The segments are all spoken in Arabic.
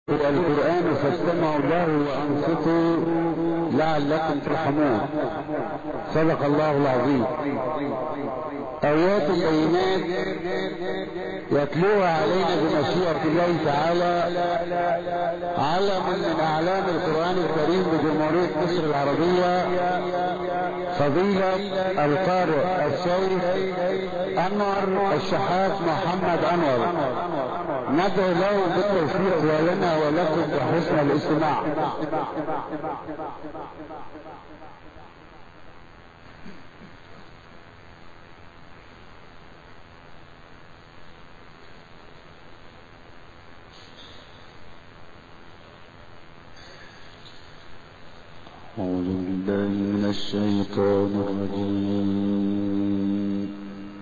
والقرآن فاستمعوا له وأنصتوا لعلكم ترحمون. صدق الله العظيم. آيات بينات يتلوها علينا بمشيئة الله تعالى علم من أعلام القرآن الكريم بجمهورية مصر العربية فضيلة القارئ الشيخ أنور الشحات محمد أنور، ندعو له بالتوفيق ولنا ولكم بحسن الاستماع. أعوذ بالله من الشيطان الرجيم.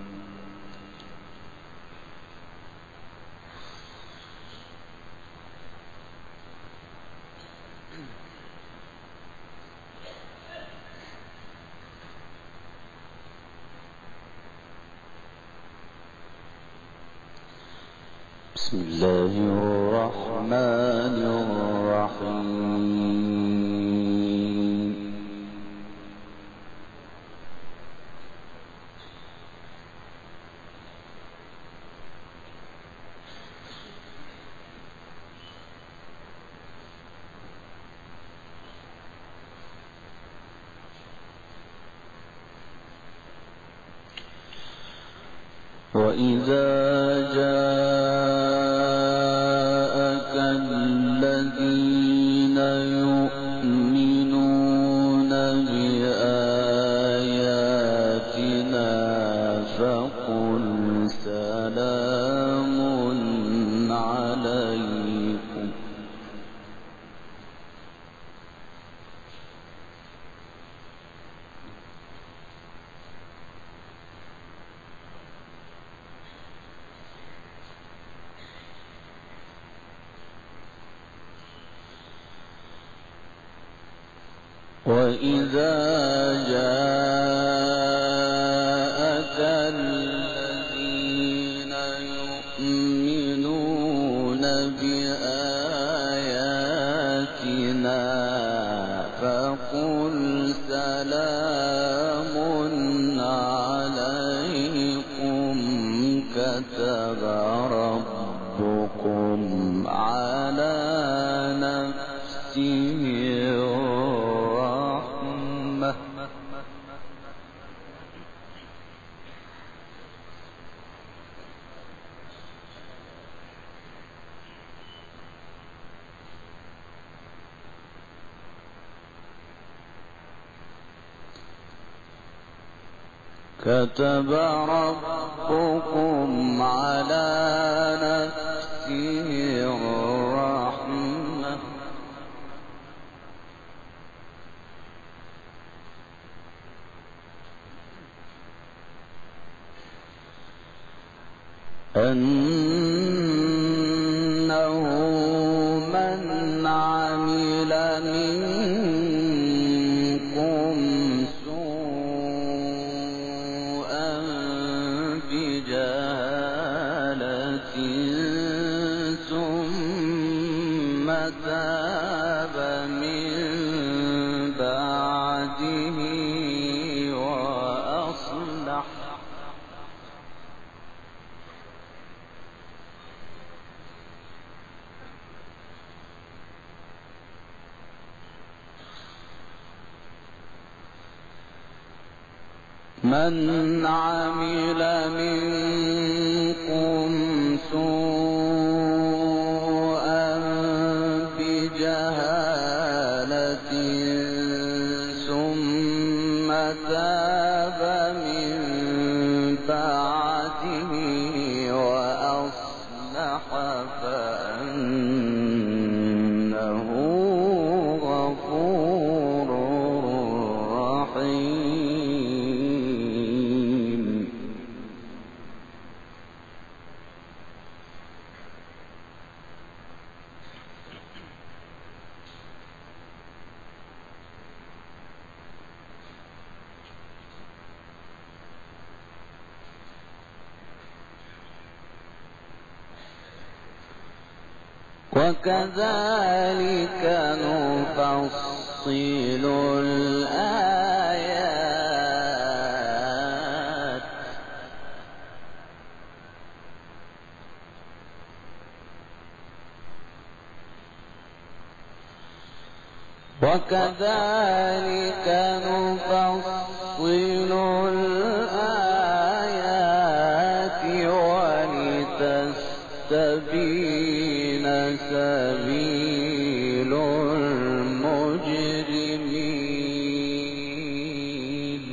بسم الله الرحمن الرحيم. وإذا جاءك الذين يؤمنون بآياتنا فقل سلام عليكم وإذا جاءك الذين يؤمنون بآياتنا فقل سلام عليكم كتب ربكم على نفسه كتب ربكم على نفسه الرحمة أنه من عمل منكم بجهالة ثم تاب من بعده وأصلح من عمل منكم سوءا بجهالة ثم تاب من بعده وأصلح فأنه غفور رحيم. وكذلك نفصل الآيات ولتستبين سبيل المجرمين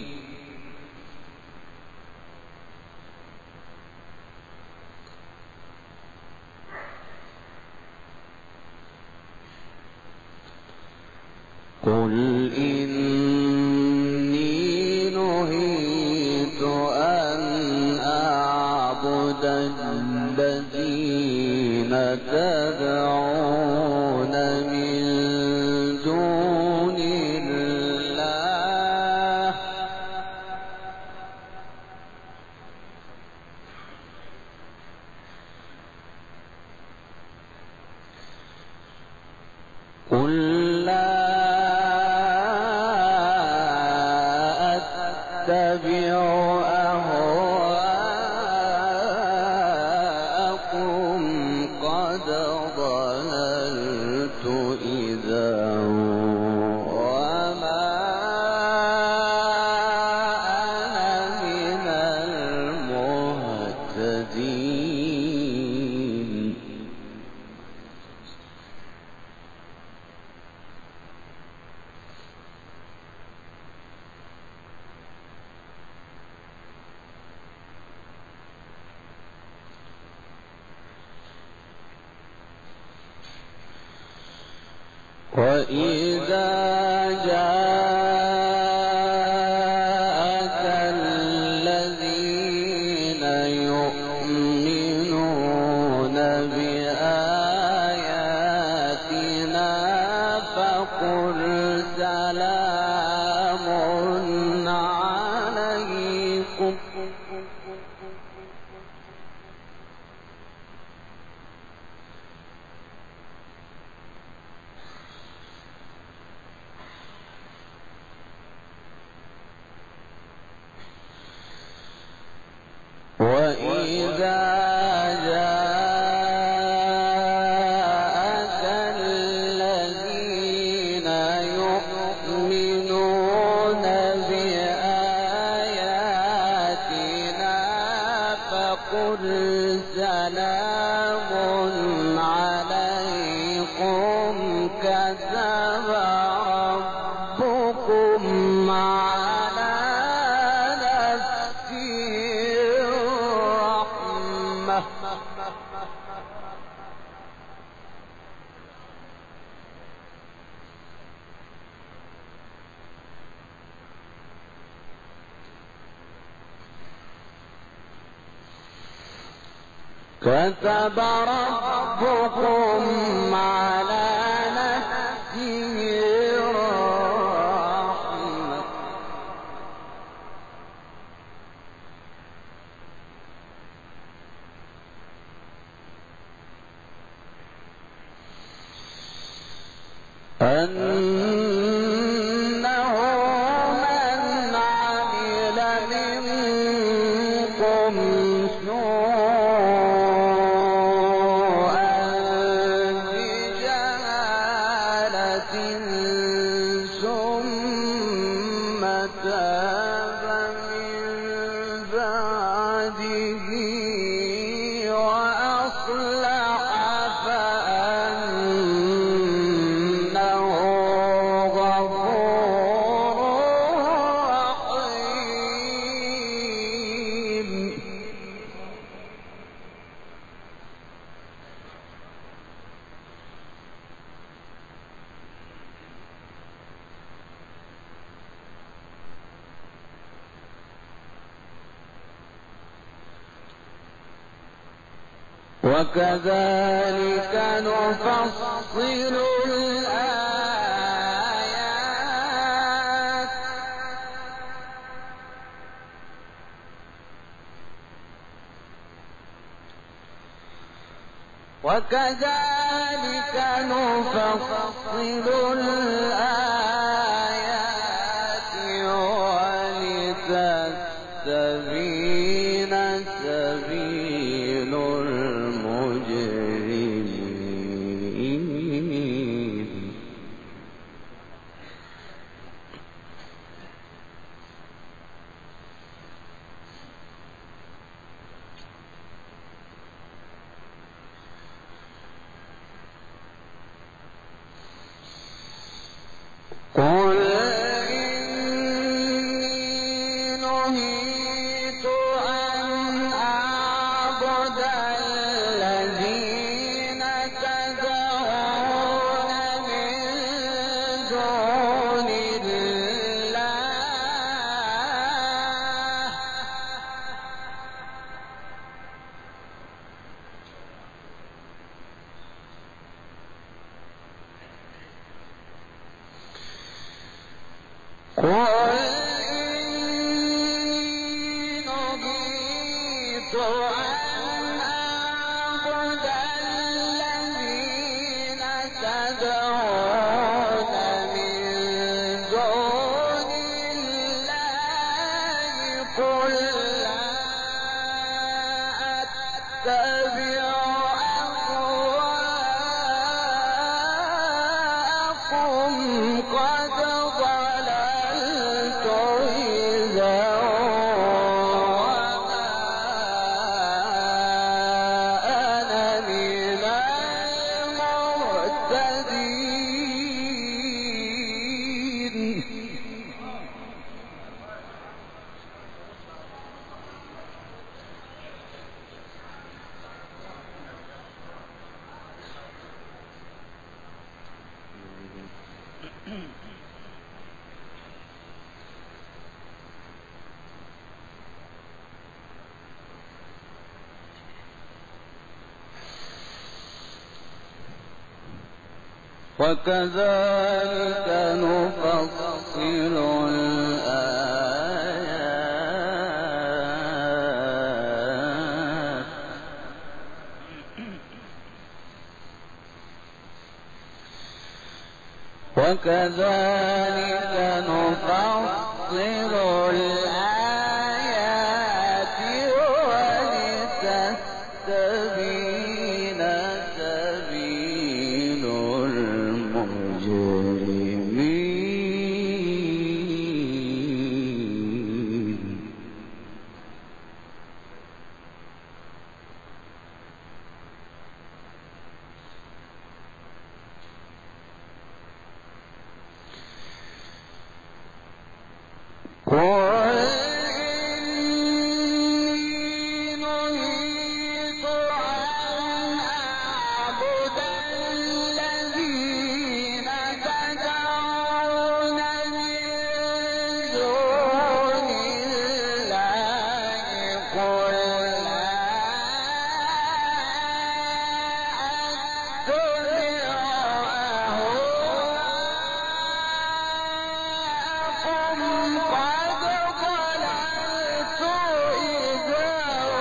قل إني نهيت أن أعبد الذين تدعون من دون الله قل لا أتبع أهواءكم قد ضللت إذا وما أنا من المهتدين وإذا جاءك الذين يؤمنون بآياتنا فقل سلام عليكم وإذا جاءك الذين يؤمنون بآياتنا فقل سلام عليكم كتب ربكم على نفسه الرحمة كتب ربكم على نفسه الرحمة أنه من عمل منكم سوءا بجهالة ثم تاب من بعده وأصلح فأنه غفور رحيم وكذلك نفصل الآيات وكذلك نفصل الآيات ولتستبين سبيل المجرمين. قل إني نهيت أن أعبد الذين تدعون من دون الله. قل إني نهيت أن أعبد الذين تدعون من دون الله. قل لا أتبع أهواءكم قد ضللت إذا وما أنا من المهتدين. وكذلك نفصل الآيات وكذلك نفصل الآيات ولتستبين سبيل المجرمين. قل إني نهيت أن أعبد الذين تدعون من دون الله. قل لا أتبع أهواءكم قد ضللت إذا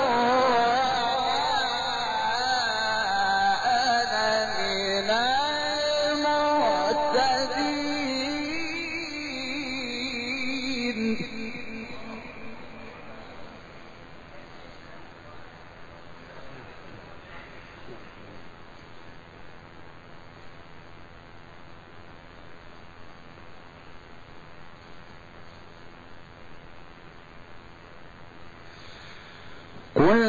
وما أنا من المهتدين. قل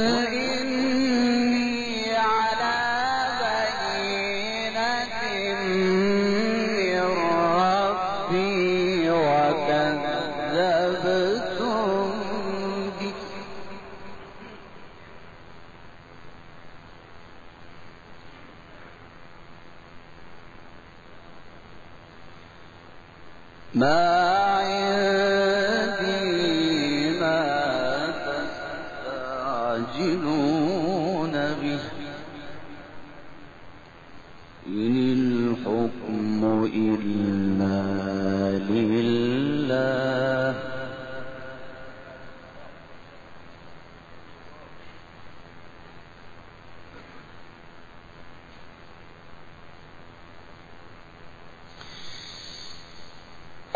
إني على بينة من ربي وكذبتم به. ما عندي ما تستعجلون به. إن الحكم إلا لله.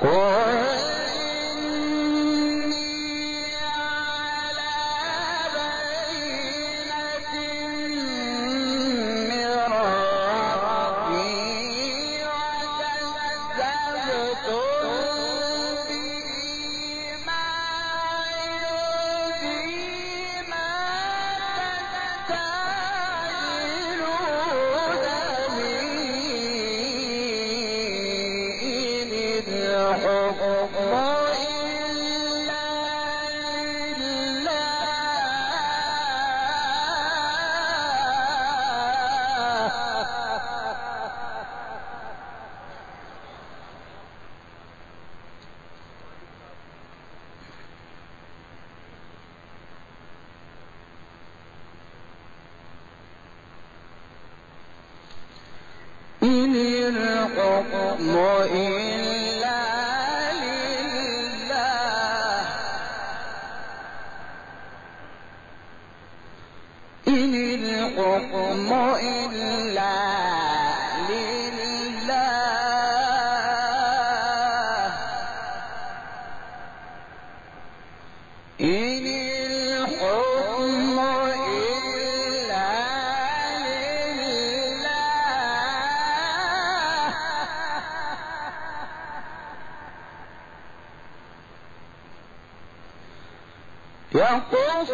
يقص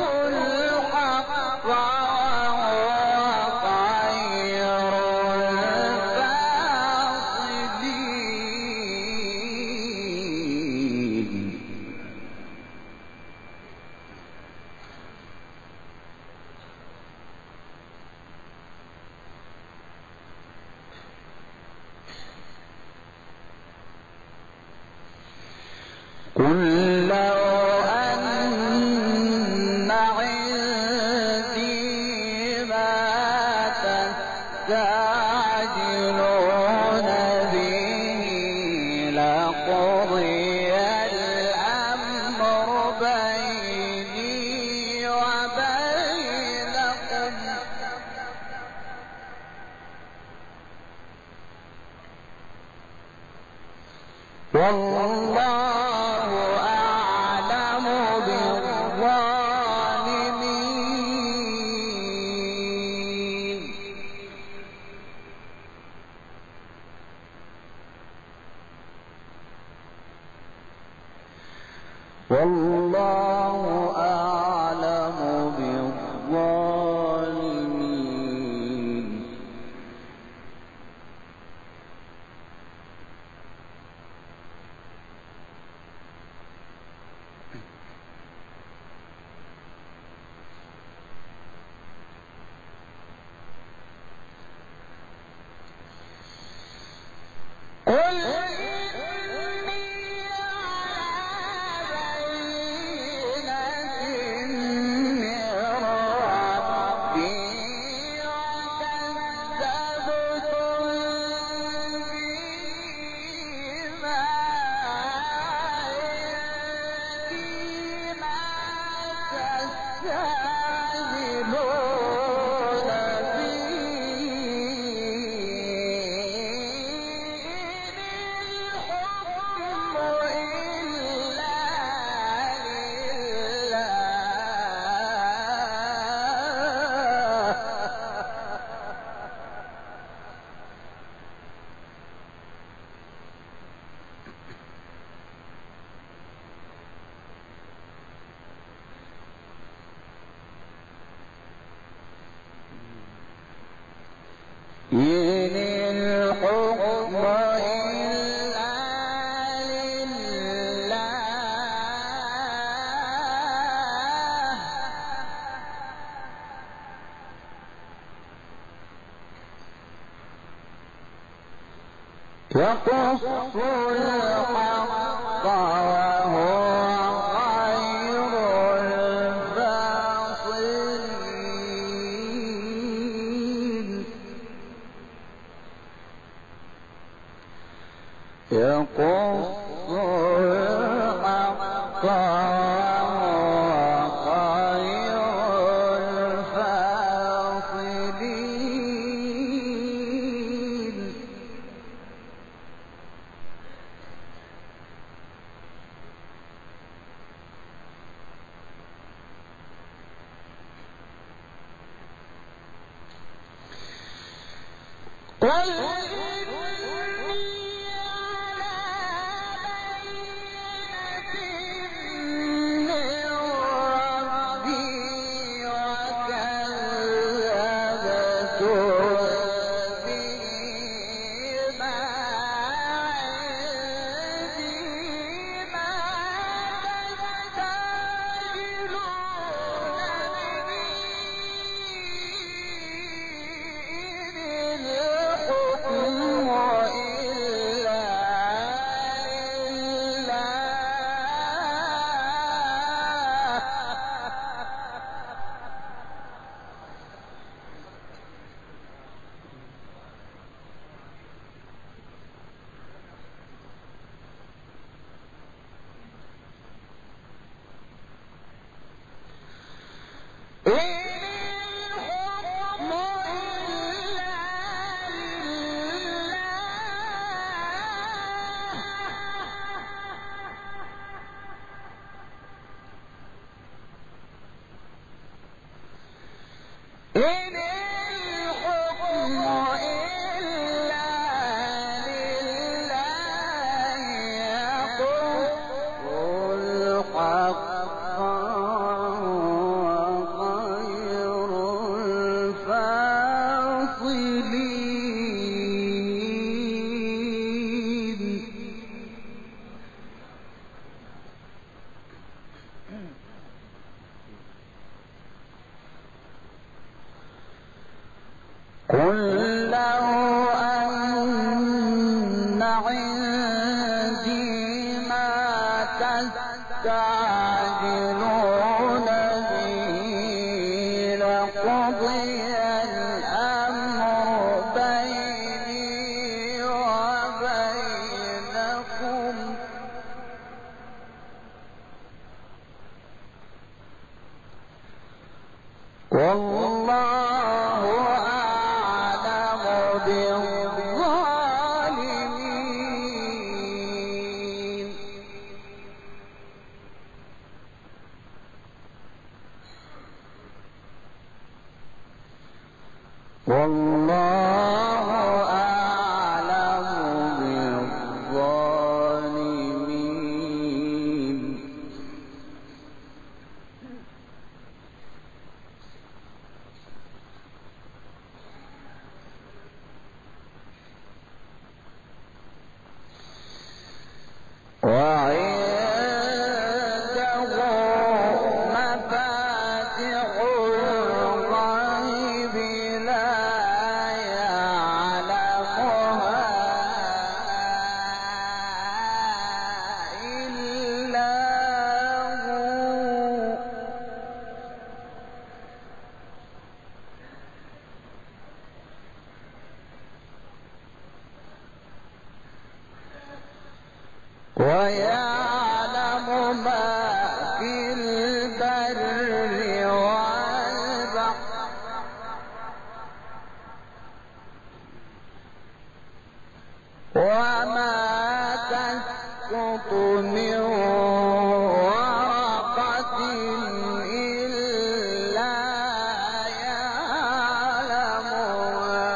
الحق وهو خير الفاصلين. قل لو أن عندي ما تستعجلون به لقضي الأمر بيني وبينكم والله أعلم بالظالمين. والله أعلم بالظالمين. قل إني على بينة من ربي وكذبتم به ما عندي ما تستعجلون إن الحكم إلا لله يقص الحق وهو خير الفاصلين. يقص الحق وهو خير الفاصلين. قل له أن عندي ما تستعجلون به لقضي الأمر بيني وبينكم والله أعلم بالظالمين والله أعلم بالظالمين وعنده مفاتح الغيب لا يعلمها إلا هو ويعلم ما في البر والبحر وما تسقط من ورقة إلا يعلمها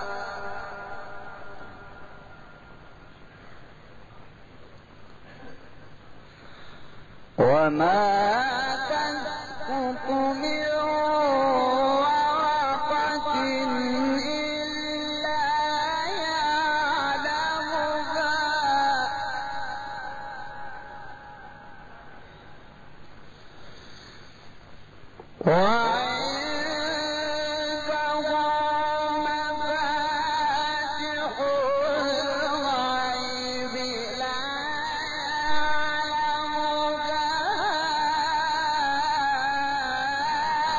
وما تسقط من ورقة إلا يعلمها وعنده مفاتح الغيب لا يعلمها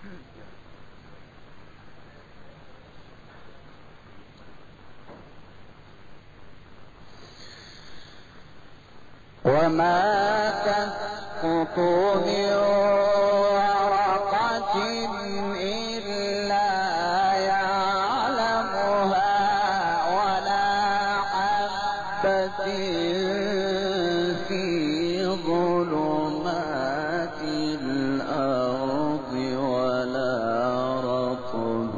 وما تسقط من ورقة إلا يعلمها ولا حبة في ظلمات الأرض ولا رطب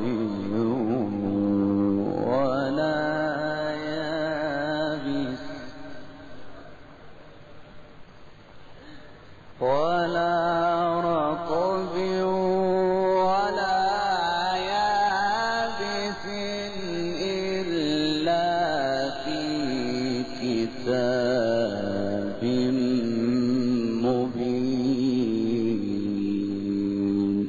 ولا يابس إلا في كتاب مبين.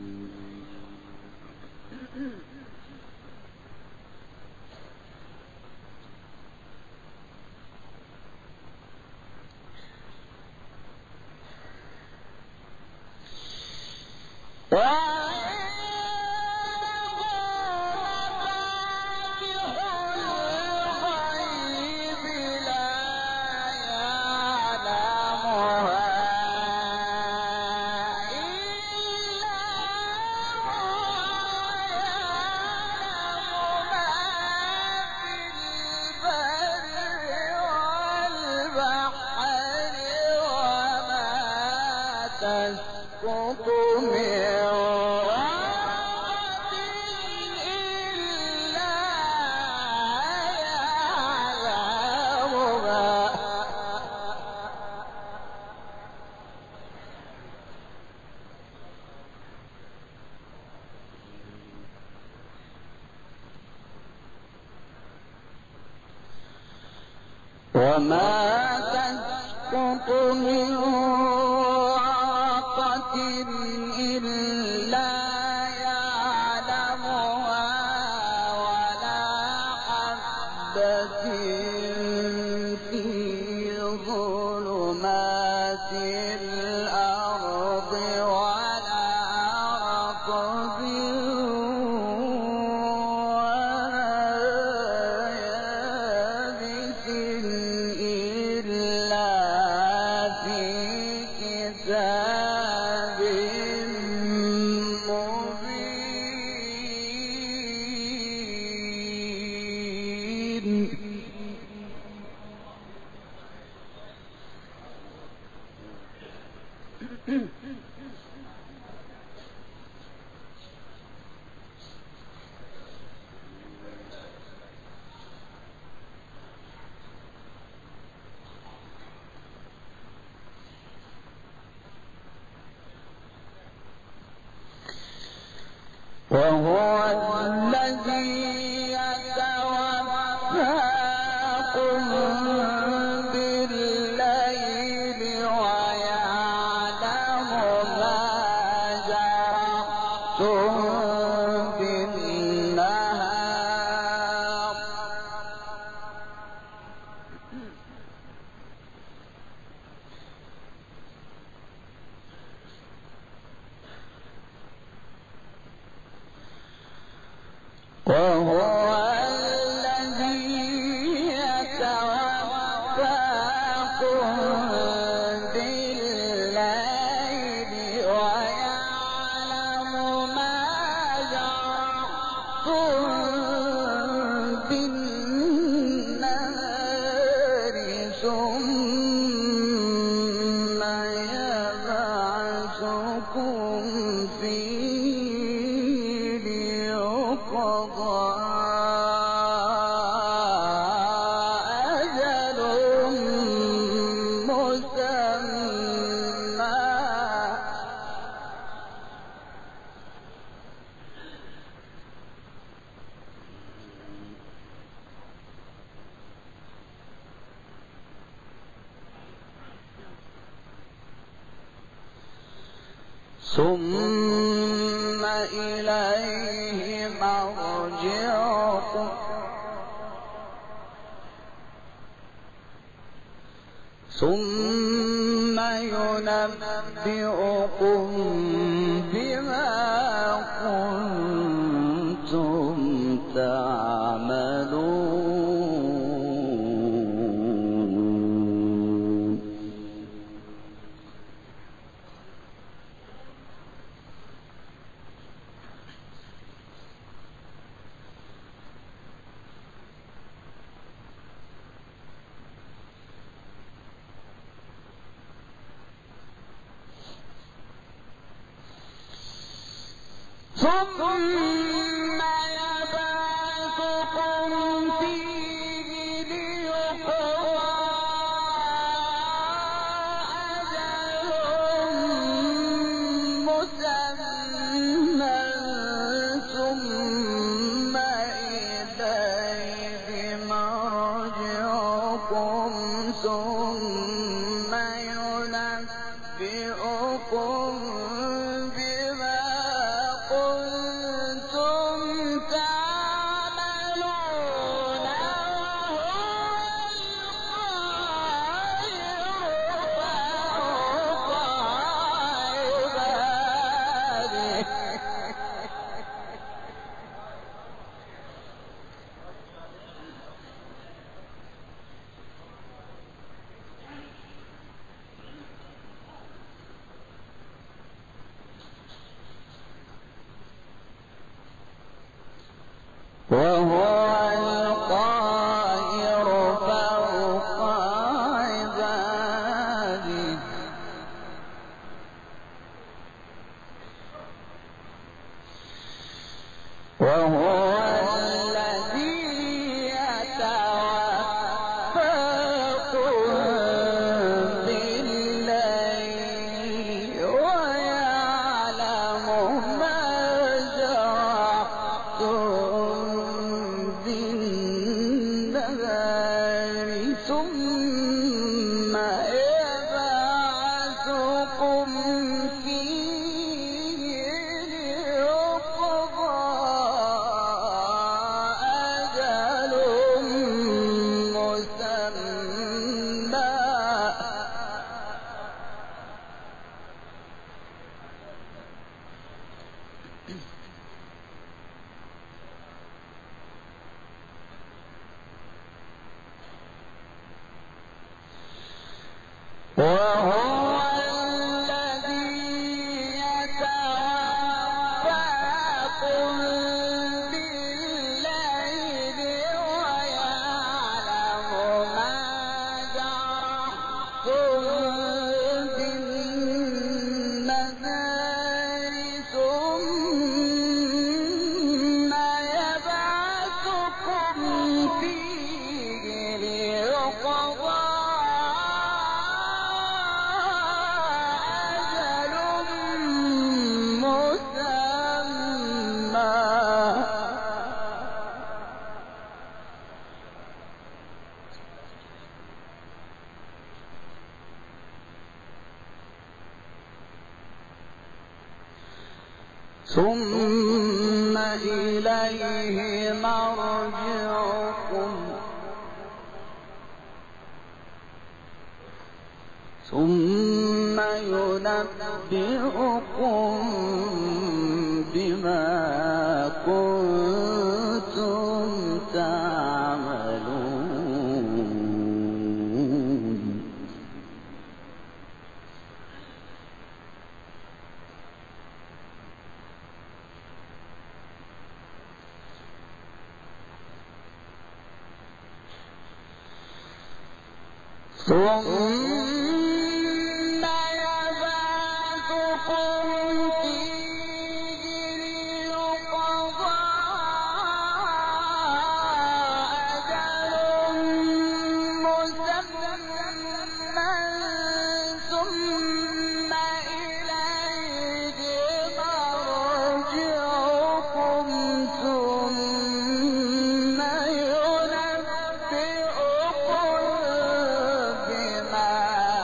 تسقط من ورقة إلا يعلمها وما تسقط من ورقة إلا يعلمها ولا حبة في ظلمات الأرض ولا رطب وهو الذي يتوفاكم بالليل ويعلم ما جرحتم بالنهار وهو الذي يتوفاكم بالليل ويعلم ما جرحتم بالنهار ثم يبعثكم فيه ليقضى أجل مسمى ثم إليه مرجعكم ثم ينبئكم بما ثم يبعثكم فيه ليقضى أجل مسمى ثم إليه مرجعكم ثم ينبئكم بما كنتم تعملون وهو القاهر فوق عباده وهو الذي يتوفاكم بالليل ويعلم ما جرحتم بالنهار ثم يبعثكم فيه ليقضى أجل مسمى وهو الذي يتوفاكم بالليل ويعلم ما جرحتم بالنهار ثم يبعثكم فيه ليقضى أجل مسمى ثم إليه مرجعكم ثم ينبئكم بما كنتم تعملون ثم يبعثكم فيه ليقضى أجل مسمى ثم إليه مرجعكم ثم ينبئكم بما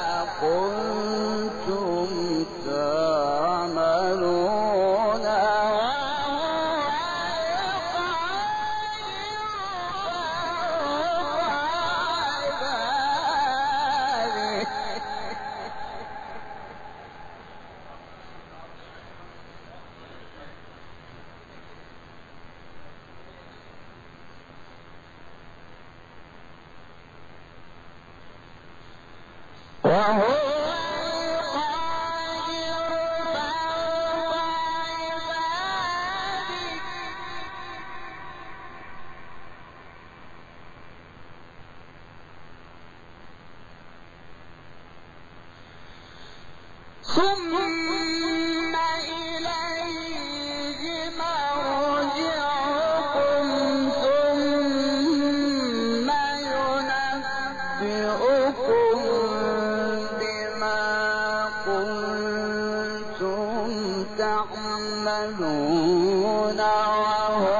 تعملون وهو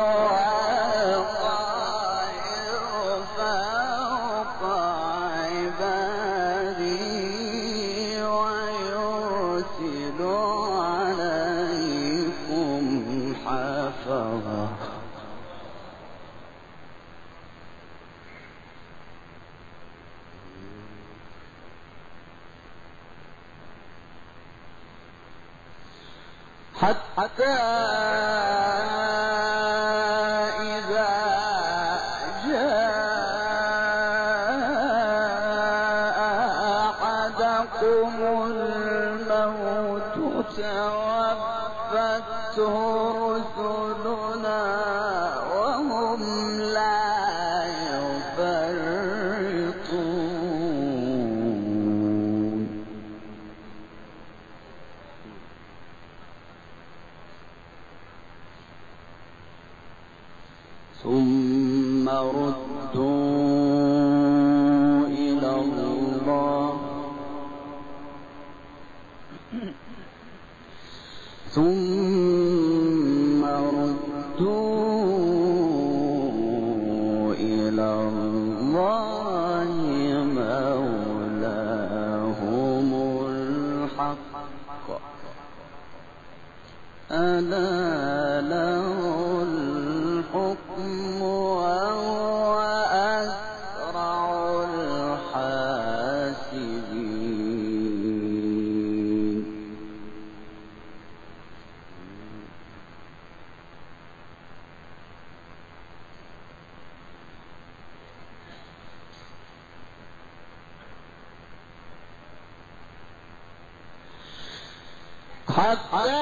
القاهر فوق عباده ويرسل عليكم حفظة حتى إذا جاء أحدكم الموت توفته رسلنا وهم لا يفرطون ثم ردوا إلى الله مولاهم الحق ألا له الحكم وهو أسرع الحاسبين حتى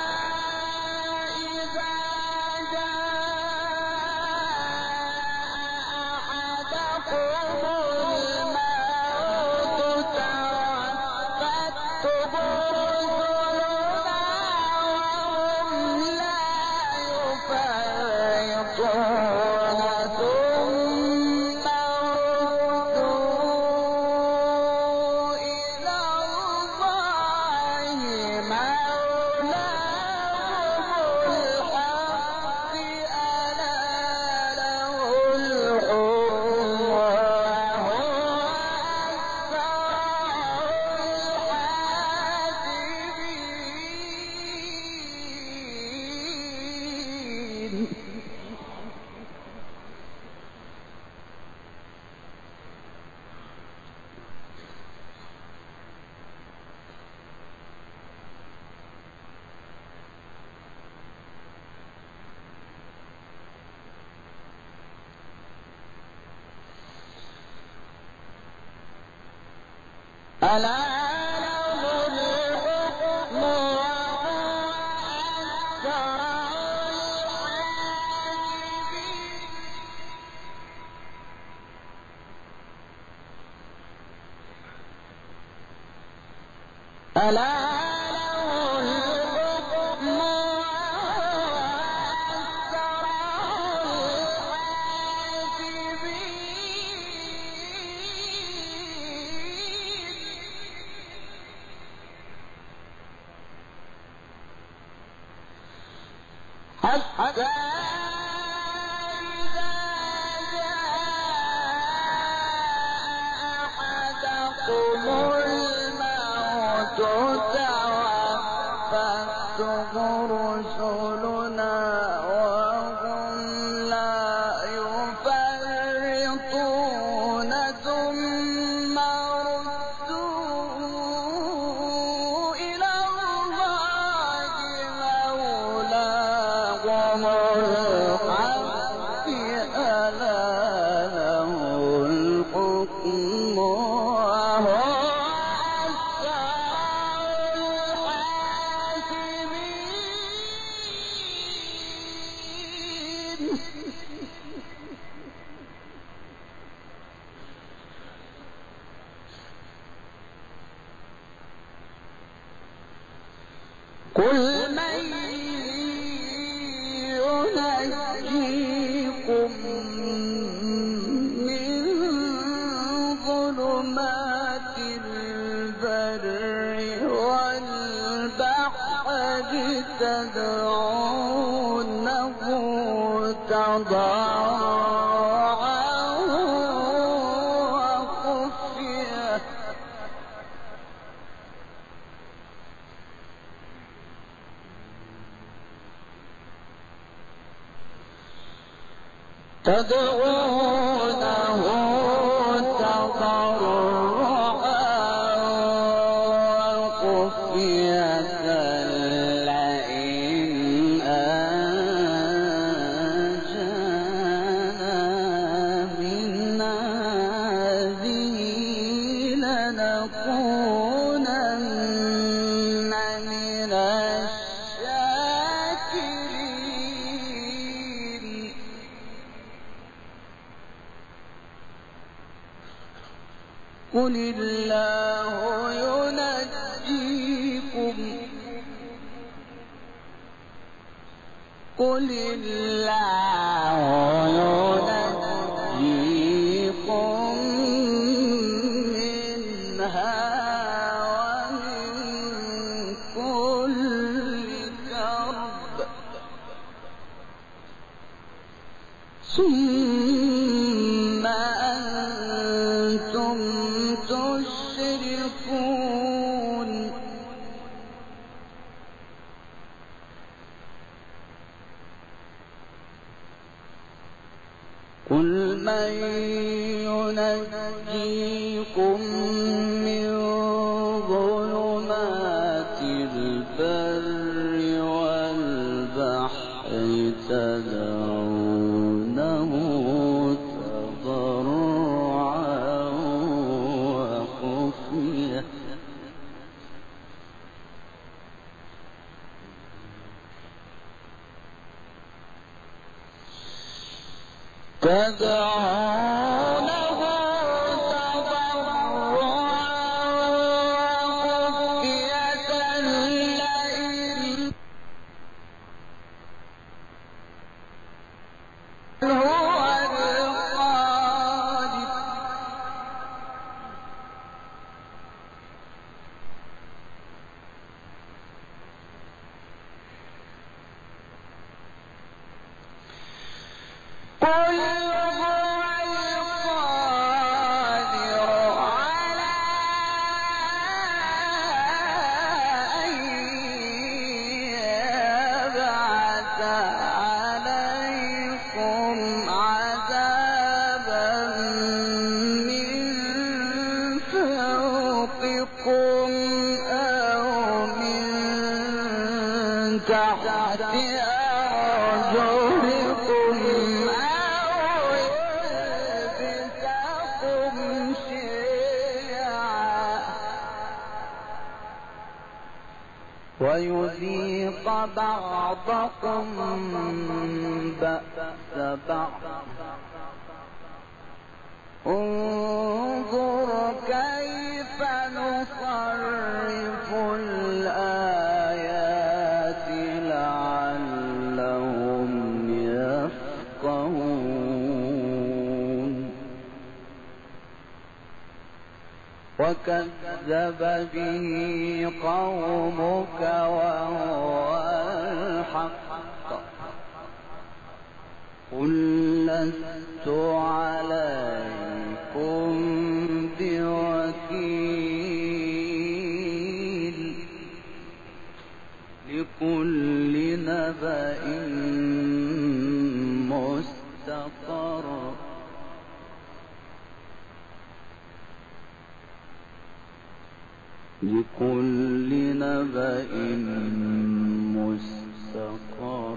ألا له الحكم وهو أسرع الحاسبين ألا حتى إذا جاء أحدكم الموت توفته رسلنا وهم لا يفرطون ثم ردوا إلى الله مولاهم الحق ألا له الحكم وهو قل من ينجيكم من ظلمات البر والبحر تدعونه تضرعا وخفية لئن أنجانا من هذه لنكونن من الشاكرين قل الله ينجيكم منها ومن كل كرب ثم أنتم تشركون قل من ينجيكم من ظلمات البر والبحر تدعونه تضرعا وخفية تدعونه تضرعا وخفية لئن هو القادر قل هو القادر على أن يبعث عليكم عذابا من فوقكم أو من تحت أرجلكم أو يلبسكم شيعا ويذيق بعضكم بأس بعض انظر كيف نصرف الآيات لعلهم يفقهون وكذب به قومك وهو الحق قل لست عليكم بوكيل لكل نبأ مستقر لكل نبأ مستقر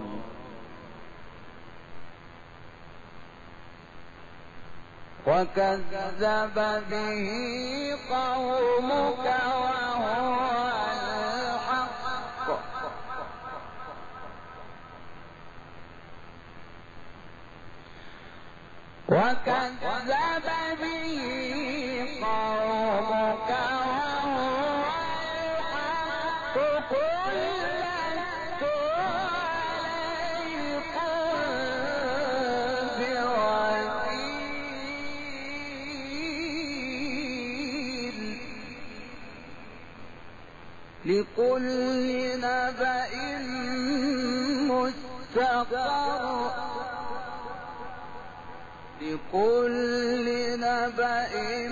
وكذب به قومك وهو الحق وكذب به قومك وهو الحق قل لست عليكم بوكيل لكل نبأ مستقر لكل نبأ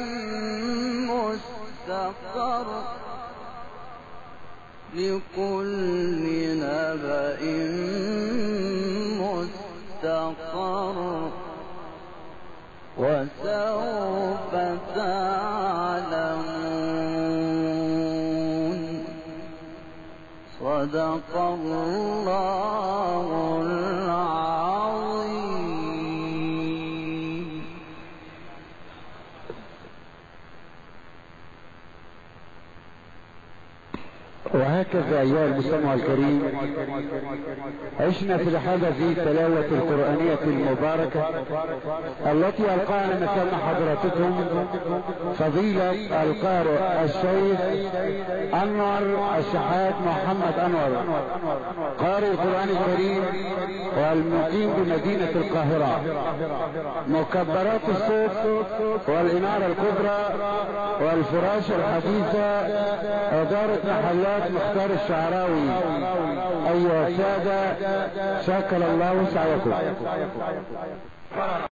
مستقر لكل نبأ مستقر وسوف تعلمون صدق الله العظيم. وهكذا أيها المستمع الكريم عشنا في الحدث التلاوة القرآنية المباركة التي ألقانا مثل حضراتكم فضيلة القارئ الشيخ أنور الشحات محمد أنور قارئ القرآن الكريم والمقيم بمدينة القاهرة. مكبرات الصوت والإنارة الكبرى والفراش الحديثة إدارة محلات مختار الشعراوي. أيها السادة شكر الله سعيكم.